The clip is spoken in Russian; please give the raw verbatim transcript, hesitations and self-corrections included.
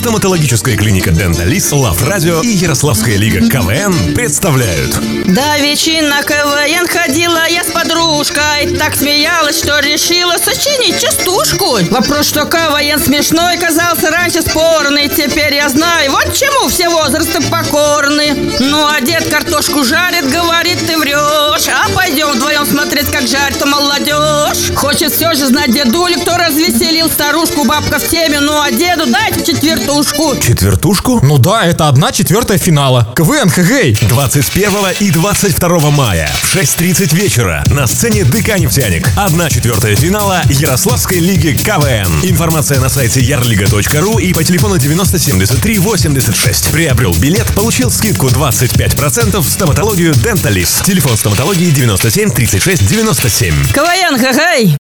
Стоматологическая клиника Денталис, Лав Радио и Ярославская лига КВН представляют. Давеча на КВН ходила я с подружкой, так смеялась, что решила сочинить частушку. Вопрос, что КВН смешной, казался раньше спорный. Теперь я знаю, вот чему все возрасты покорны. Ну, а дед картошку жарит, говорит, ты врешь. А пойдем вдвоем смотреть, как жарит молодежь. Хочет все же знать дедулю, кто развеселил старушку. Бабка в теме, ну а деду дайте четвертушку. Четвертушку? Ну да, это одна четвертая финала. КВН, хэгэй! двадцать первого и двадцать второго мая в шесть тридцать вечера на сцене ДК «Нефтяник». Одна четвертая финала Ярославской лиги КВН. Информация на сайте ярлига точка ру и по телефону девяносто семьдесят три восемьдесят шесть. Приобрел билет, получил скидку двадцать пять процентов в стоматологию Денталис. Телефон стоматологии девяносто семь тридцать шесть девяносто семь. КВН, хэ-хэй!